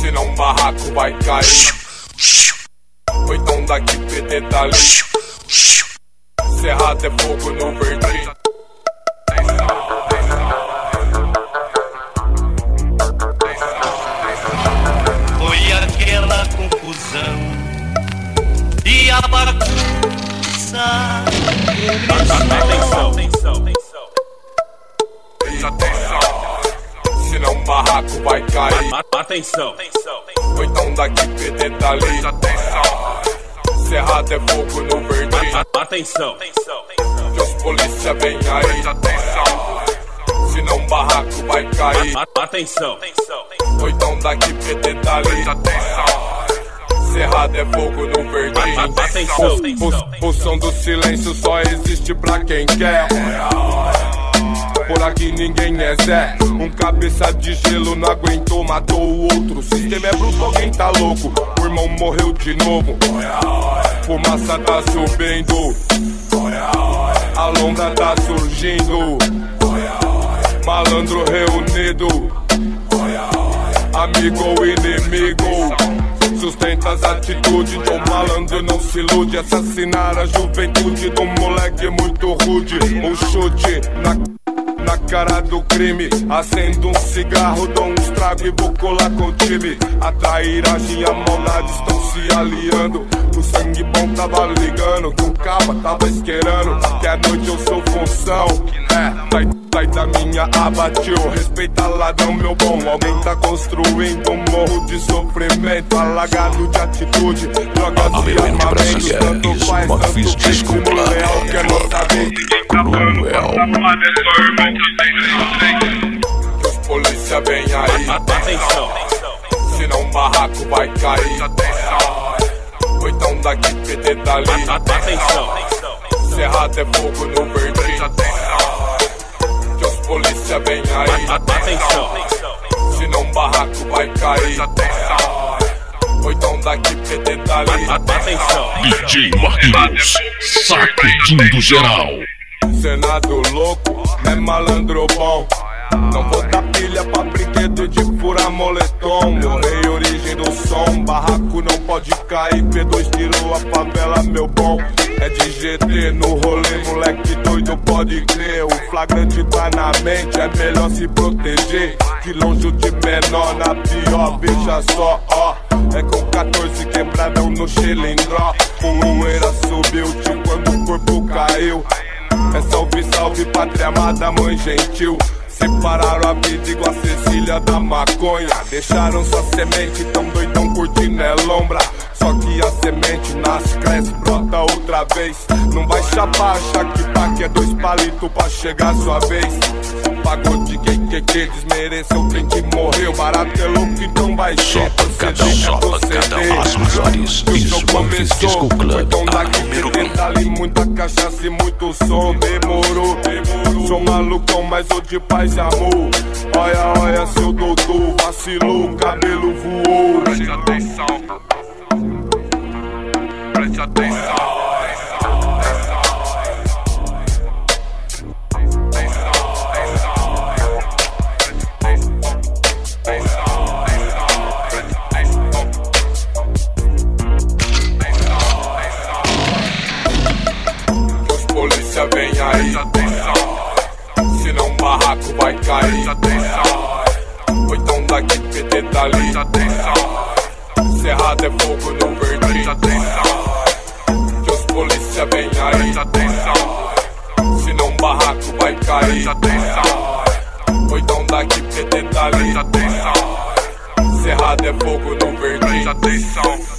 senão o barraco vai cair. Ou então daqui PT dali. Cerrado é fogo no verdinho. Foi aquela confusão e a bagunça. Atenção, senão o barraco vai cair. Atenção. Ou então daqui PT dali. Cerrado é fogo no verdinho. Atenção. Que os polícia vem aí. Senão o barraco vai cair. Atenção. Ou então daqui PT dali. Cerrado é fogo no verdinho. Atenção. O som do silêncio só existe pra quem quer. Por aqui ninguém é Zé. Um cabeça de gelo não aguentou, matou o outro. O sistema é bruto, alguém tá louco. O irmão morreu de novo. Fumaça tá subindo, a lombra tá surgindo. Malandro reunido, amigo ou inimigo. Sustenta as atitudes do malandro, não se ilude. Assassinar a juventude do moleque muito rude. Um chute na cara do crime. Acendo um cigarro, dou um estrago e vou colar com o time. A trairagem e a maldade estão se aliando. O sangue bom tava ligando, que o caba tava esquerando. Que a noite eu sou função. Sai da minha aba, tio. Respeita ladrão, meu bom. Alguém tá construindo um morro de sofrimento. Alagado de atitude, drogas e armamentos. Tanto faz, tanto bem como leal. Quer não saber que os polícia vem aí. Atenção. Senão o barraco vai cair. Ou então daqui PT dali. Atenção. Cerrado é fogo no verdinho. Que os polícia vem aí. Atenção. Senão o barraco vai cair. Ou então daqui PT dali. Atenção. DJ Marquinhos, sacudindo geral. Senado louco, é malandro bom. Não vou dar pilha pra brinquedo de furar moletom. Morrei origem do som, barraco não pode cair. P2 tirou a favela, meu bom. É de GT no rolê, moleque doido pode crer. O flagrante tá na mente, é melhor se proteger. De longe de menor, na pior, veja só, ó. É com 14 quebradão no cilindró. Poeira subiu, tipo quando o corpo caiu. É salve, salve, pátria amada, mãe gentil. Separaram a vida igual a Cecília da maconha. Deixaram sua semente, tão doidão curtindo é lombra. Só que a semente nasce, cresce, brota outra vez. Não vai chapar, achar que pá que é 2 palitos pra chegar a sua vez. Pagou de quem desmereceu, tem que morrer. O barato é louco, então vai ser. Só pancadão. As melhores Smurfs Disco Club, a número 1. Ali muita cachaça e muito som. Demorou. Sou malucão, mas sou de paz e amor. Olha, seu doutor vacilou, o cabelo voou. Preste atenção. Preste atenção. Vem aí, senão o barraco vai cair. Ou então daqui PT dali. Cerrado é fogo no verdinho. Que os polícia vem aí, senão o barraco vai cair. Ou então daqui PT dali. Cerrado é fogo no verdinho.